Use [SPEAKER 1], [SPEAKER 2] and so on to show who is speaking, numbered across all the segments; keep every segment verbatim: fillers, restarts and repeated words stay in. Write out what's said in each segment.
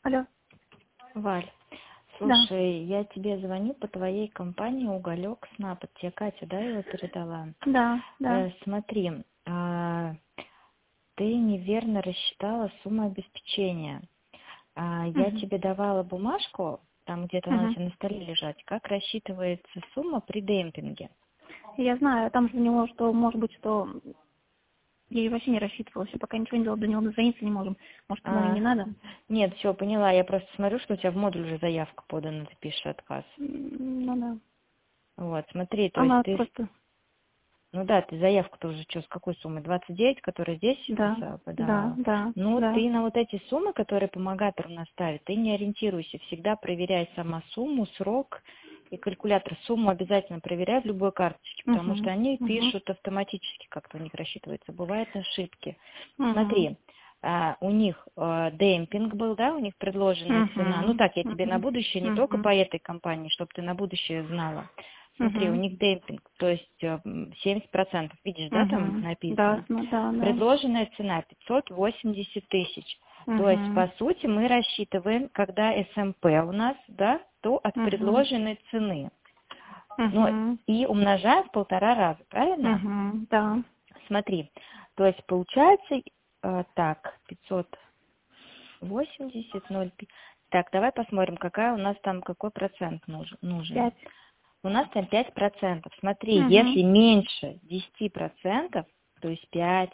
[SPEAKER 1] Алло.
[SPEAKER 2] Валь,
[SPEAKER 1] Да.
[SPEAKER 2] слушай, я тебе звоню по твоей компании «Уголек Снаб». Это тебе Катя, да, его передала?
[SPEAKER 1] Да, да.
[SPEAKER 2] Э, смотри, а, ты неверно рассчитала сумму обеспечения. А, я
[SPEAKER 1] Мгм.
[SPEAKER 2] тебе давала бумажку, там где-то она у
[SPEAKER 1] Мгм.
[SPEAKER 2] тебя на столе лежать, как рассчитывается сумма при демпинге.
[SPEAKER 1] Я знаю, там же у него, что, может быть, что я и вообще не рассчитывала, еще пока ничего не делала, до него дозвониться не можем. Может, ему и
[SPEAKER 2] А,
[SPEAKER 1] не надо?
[SPEAKER 2] нет, все, поняла. Я просто смотрю, что у тебя в модуль уже заявка подана, ты пишешь отказ.
[SPEAKER 1] М, Ну да.
[SPEAKER 2] Вот, смотри, то есть
[SPEAKER 1] Она
[SPEAKER 2] ты...
[SPEAKER 1] просто...
[SPEAKER 2] Ну да, ты заявку-то уже что, с какой суммы? двадцать девять, которая здесь
[SPEAKER 1] Да,
[SPEAKER 2] писала,
[SPEAKER 1] да,
[SPEAKER 2] подавала.
[SPEAKER 1] да,
[SPEAKER 2] Ну,
[SPEAKER 1] да.
[SPEAKER 2] ты на вот эти суммы, которые помогатором наставит, ты не ориентируйся. Всегда проверяй сама сумму, срок и калькулятор. Сумму обязательно проверяй в любой карточке, потому что
[SPEAKER 1] Угу,
[SPEAKER 2] они
[SPEAKER 1] угу,
[SPEAKER 2] пишут автоматически, как-то у них рассчитывается. Бывают ошибки.
[SPEAKER 1] угу,
[SPEAKER 2] Смотри, а, у них э, демпинг был, да, у них предложенная цена. Ну
[SPEAKER 1] угу,
[SPEAKER 2] так, я тебе на
[SPEAKER 1] угу,
[SPEAKER 2] будущее, не только
[SPEAKER 1] угу,
[SPEAKER 2] по этой компании, чтобы ты на будущее знала. Смотри, у
[SPEAKER 1] угу,
[SPEAKER 2] них демпинг, то есть э, м, семьдесят процентов, видишь, да, там
[SPEAKER 1] угу. Да,
[SPEAKER 2] написано.
[SPEAKER 1] см- да, да.
[SPEAKER 2] Предложенная цена пятьсот восемьдесят тысяч. То есть,
[SPEAKER 1] Угу,
[SPEAKER 2] по сути, мы рассчитываем, когда эс эм пэ у нас, да, то от
[SPEAKER 1] угу,
[SPEAKER 2] предложенной цены. Ну,
[SPEAKER 1] угу,
[SPEAKER 2] и умножаем в полтора раза, правильно?
[SPEAKER 1] угу, да.
[SPEAKER 2] Смотри, то есть получается э, так, пятьсот восемьдесят, ноль, пи- так, давай посмотрим, какая у нас там, какой процент нужен. нужен.
[SPEAKER 1] Пять.
[SPEAKER 2] У нас там пять процентов. Смотри,
[SPEAKER 1] Угу,
[SPEAKER 2] если меньше десяти процентов, то есть пять,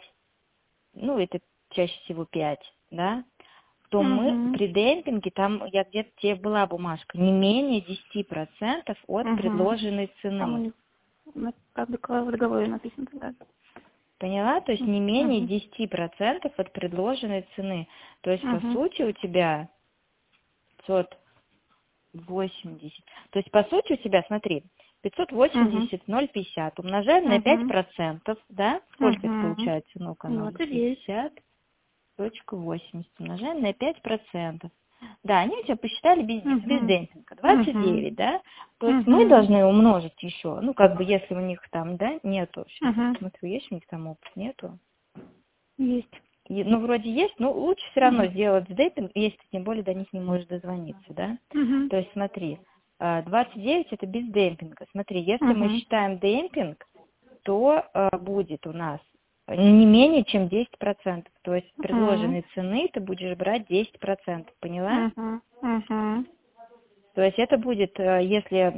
[SPEAKER 2] ну это чаще всего пять, да, то мы
[SPEAKER 1] угу,
[SPEAKER 2] при демпинге, там я где-то тебе была бумажка, не менее десяти процентов от
[SPEAKER 1] угу.
[SPEAKER 2] предложенной
[SPEAKER 1] Там у
[SPEAKER 2] цены.
[SPEAKER 1] них на- как бы в договоре написано тогда.
[SPEAKER 2] Поняла? То есть не менее
[SPEAKER 1] Угу.
[SPEAKER 2] десяти процентов от предложенной цены. То есть по
[SPEAKER 1] Угу.
[SPEAKER 2] сути у тебя пятьсот восемьдесят. То есть, по сути, у тебя, смотри, пятьсот
[SPEAKER 1] Угу.
[SPEAKER 2] восемьдесят, ноль пятьдесят умножаем на пять
[SPEAKER 1] Угу.
[SPEAKER 2] процентов, да? Сколько это
[SPEAKER 1] Угу.
[SPEAKER 2] получается? Ну-ка,
[SPEAKER 1] Ну,
[SPEAKER 2] ноль
[SPEAKER 1] это есть.
[SPEAKER 2] пятьдесят точка восемьдесят умножаем на пять процентов. Да, они у тебя посчитали без, без
[SPEAKER 1] Угу.
[SPEAKER 2] демпинга, двадцать
[SPEAKER 1] Угу.
[SPEAKER 2] девять, да? То есть мы
[SPEAKER 1] Угу.
[SPEAKER 2] должны умножить еще, ну, как бы, если у них там, да, нету, сейчас я
[SPEAKER 1] Угу.
[SPEAKER 2] посмотрю, есть у них там опыт, нету.
[SPEAKER 1] Есть.
[SPEAKER 2] И, ну, вроде есть, но лучше все равно
[SPEAKER 1] Угу.
[SPEAKER 2] сделать с демпинг, если ты тем более до них не можешь дозвониться, да?
[SPEAKER 1] Угу.
[SPEAKER 2] То есть смотри, а, двадцать девять это без демпинга. Смотри, если мы
[SPEAKER 1] Угу.
[SPEAKER 2] считаем демпинг, то а, будет у нас не менее чем десять процентов. То есть
[SPEAKER 1] Угу.
[SPEAKER 2] предложенной цены ты будешь брать десять процентов, поняла?
[SPEAKER 1] Угу. Угу.
[SPEAKER 2] То есть это будет, э, если,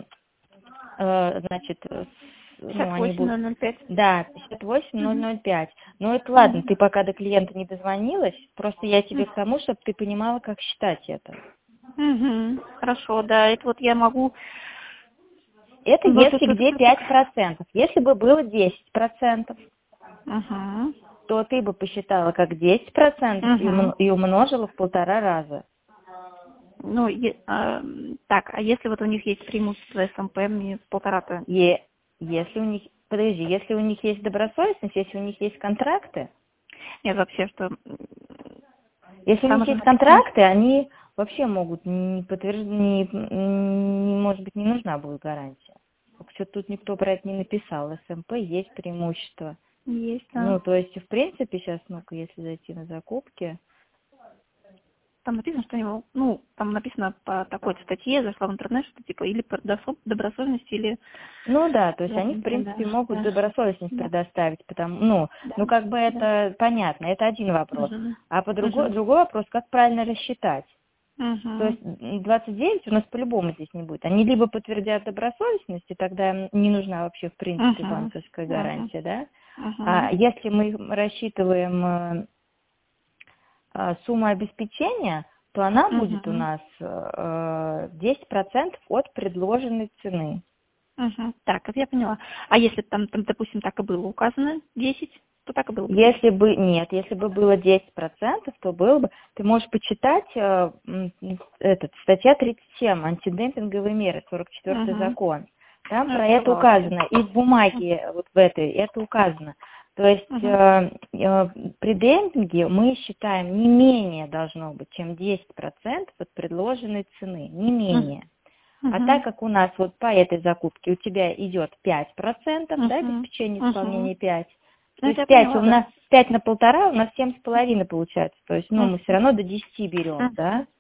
[SPEAKER 2] э, значит, э, с- ну,
[SPEAKER 1] пятьдесят
[SPEAKER 2] они
[SPEAKER 1] восемь
[SPEAKER 2] будут,
[SPEAKER 1] ноль ноль пять.
[SPEAKER 2] да, пятьдесят восемь ноль
[SPEAKER 1] Угу.
[SPEAKER 2] ноль пять. Ну, это ладно,
[SPEAKER 1] Угу.
[SPEAKER 2] ты пока до клиента не дозвонилась, просто я тебе к тому, чтобы ты понимала, как считать это.
[SPEAKER 1] Угу. Хорошо, да, это вот я могу
[SPEAKER 2] Это
[SPEAKER 1] вот
[SPEAKER 2] если
[SPEAKER 1] эту
[SPEAKER 2] где
[SPEAKER 1] эту.
[SPEAKER 2] пять процентов. Если бы было десять процентов,
[SPEAKER 1] Угу.
[SPEAKER 2] то ты бы посчитала как десять процентов и
[SPEAKER 1] Угу.
[SPEAKER 2] умно- и умножила в полтора раза.
[SPEAKER 1] Ну, е- а, так, а если вот у них есть преимущество эс эм пэ, мне в полтора-то...
[SPEAKER 2] И если у них, подожди, если у них есть добросовестность, если у них есть контракты,
[SPEAKER 1] Нет, вообще, что... м,
[SPEAKER 2] если у
[SPEAKER 1] Там
[SPEAKER 2] них
[SPEAKER 1] уже
[SPEAKER 2] есть
[SPEAKER 1] написано...
[SPEAKER 2] контракты, они вообще могут не подтверждать, не, не- может быть, не нужна будет гарантия. Что тут никто про это не написал. эс эм пэ есть преимущество.
[SPEAKER 1] Есть, да.
[SPEAKER 2] Ну, то есть, в принципе, сейчас, ну-ка, если зайти на закупки,
[SPEAKER 1] Там написано, что они, ну, там написано по такой-то статье, зашла в интернет, что типа или по досо- добросовестности, или
[SPEAKER 2] ну да, то есть они, в
[SPEAKER 1] гарантия,
[SPEAKER 2] принципе,
[SPEAKER 1] да,
[SPEAKER 2] могут
[SPEAKER 1] да,
[SPEAKER 2] добросовестность
[SPEAKER 1] да,
[SPEAKER 2] предоставить, потому, ну,
[SPEAKER 1] да,
[SPEAKER 2] ну, как бы
[SPEAKER 1] да.
[SPEAKER 2] это понятно, это один вопрос.
[SPEAKER 1] Угу.
[SPEAKER 2] А по другой,
[SPEAKER 1] Угу.
[SPEAKER 2] другой вопрос, как правильно рассчитать. То
[SPEAKER 1] Угу.
[SPEAKER 2] есть м, двадцать девять у нас по-любому здесь не будет. Они либо подтвердят добросовестность, и тогда им не нужна вообще, в принципе,
[SPEAKER 1] Угу.
[SPEAKER 2] банковская
[SPEAKER 1] Угу.
[SPEAKER 2] гарантия, да?
[SPEAKER 1] Угу.
[SPEAKER 2] А если мы рассчитываем э, э, сумму обеспечения, то она будет у
[SPEAKER 1] Угу.
[SPEAKER 2] нас э, десять процентов от предложенной цены.
[SPEAKER 1] Угу. Так, это я поняла. А если там, там, допустим, так и было указано десять, то так и было бы десять.
[SPEAKER 2] Если бы, нет, если бы было десять процентов, то было бы, ты можешь почитать э, м, этот, статья тридцать семь, антидемпинговые меры, сорок четвёртый
[SPEAKER 1] Угу.
[SPEAKER 2] закон. Там
[SPEAKER 1] Ну,
[SPEAKER 2] про
[SPEAKER 1] я
[SPEAKER 2] это
[SPEAKER 1] открывала все.
[SPEAKER 2] указано, и в бумаге вот в этой это указано. То есть
[SPEAKER 1] Угу.
[SPEAKER 2] э, э, при демпинге мы считаем не менее должно быть, чем десять процентов от предложенной цены, не менее. А так
[SPEAKER 1] Угу.
[SPEAKER 2] как у нас вот по этой закупке у тебя идет пять процентов, да,
[SPEAKER 1] Угу.
[SPEAKER 2] обеспечение
[SPEAKER 1] Угу.
[SPEAKER 2] исполнения пять,
[SPEAKER 1] Ну,
[SPEAKER 2] то
[SPEAKER 1] это
[SPEAKER 2] есть
[SPEAKER 1] я
[SPEAKER 2] пять у
[SPEAKER 1] поняла, да.
[SPEAKER 2] нас пять на полтора, у нас семь с половиной получается. То есть, ну, мы все
[SPEAKER 1] Угу.
[SPEAKER 2] равно до десяти берем,
[SPEAKER 1] Угу.
[SPEAKER 2] да.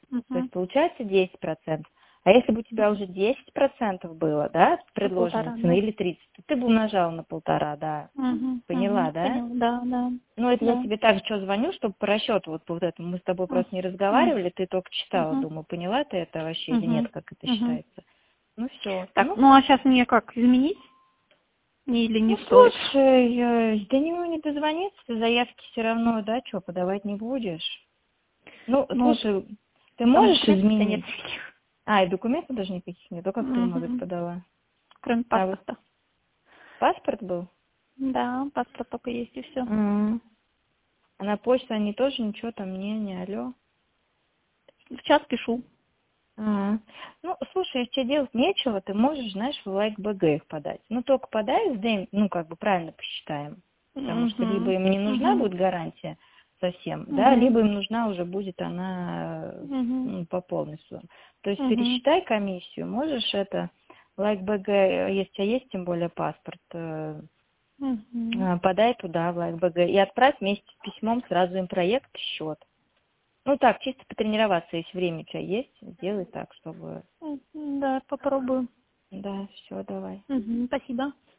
[SPEAKER 2] То есть
[SPEAKER 1] Угу.
[SPEAKER 2] получается десять процентов. А если бы у тебя уже десять процентов было, да,
[SPEAKER 1] По полтора,
[SPEAKER 2] предложенной цены
[SPEAKER 1] да.
[SPEAKER 2] или тридцать, то ты бы умножала на полтора, да.
[SPEAKER 1] Угу.
[SPEAKER 2] Поняла,
[SPEAKER 1] Угу.
[SPEAKER 2] да?
[SPEAKER 1] Поняла, да, да.
[SPEAKER 2] Ну, это я
[SPEAKER 1] Да.
[SPEAKER 2] тебе так что звоню, чтобы по расчету вот по вот этому. Мы с тобой просто не разговаривали, ты только читала,
[SPEAKER 1] Угу.
[SPEAKER 2] думаю, поняла ты это вообще или
[SPEAKER 1] Угу.
[SPEAKER 2] нет, как это
[SPEAKER 1] Угу.
[SPEAKER 2] считается. Ну, все.
[SPEAKER 1] Так,
[SPEAKER 2] Ну,
[SPEAKER 1] ну а сейчас мне как, изменить? Или не
[SPEAKER 2] ну,
[SPEAKER 1] стоит?
[SPEAKER 2] слушай, э, до него не дозвониться, ты заявки все равно, да, что, подавать не будешь. Ну,
[SPEAKER 1] Ну,
[SPEAKER 2] слушай, ты
[SPEAKER 1] там
[SPEAKER 2] можешь
[SPEAKER 1] документов-то нет
[SPEAKER 2] изменить?
[SPEAKER 1] никаких.
[SPEAKER 2] А, и документов даже никаких нет, только как ты бумагу
[SPEAKER 1] Угу.
[SPEAKER 2] подала?
[SPEAKER 1] Кроме
[SPEAKER 2] А вот
[SPEAKER 1] паспорта.
[SPEAKER 2] паспорт был?
[SPEAKER 1] Да, паспорт только есть и все.
[SPEAKER 2] М. А на почту они тоже ничего там не, не алло.
[SPEAKER 1] В час пишу.
[SPEAKER 2] А. Ну, слушай, если тебе делать нечего, ты можешь, знаешь, в лайк бэ гэ их подать. Ну, только подай с ДЭМ, ну, как бы правильно посчитаем. Потому что либо
[SPEAKER 1] Угу.
[SPEAKER 2] им не нужна
[SPEAKER 1] Угу.
[SPEAKER 2] будет гарантия совсем, да,
[SPEAKER 1] Угу.
[SPEAKER 2] либо им нужна уже будет она э,
[SPEAKER 1] Угу.
[SPEAKER 2] ну, по полной сумме. То есть
[SPEAKER 1] Угу.
[SPEAKER 2] пересчитай комиссию, можешь это, лайк бэ гэ, если у тебя есть тем более паспорт, э,
[SPEAKER 1] Угу.
[SPEAKER 2] э, подай туда в лайк бэ гэ и отправь вместе с письмом сразу им проект и счет. Ну так, чисто потренироваться, если время у тебя есть, сделай так, чтобы...
[SPEAKER 1] Да, попробую.
[SPEAKER 2] Да, все, давай.
[SPEAKER 1] Угу. Спасибо.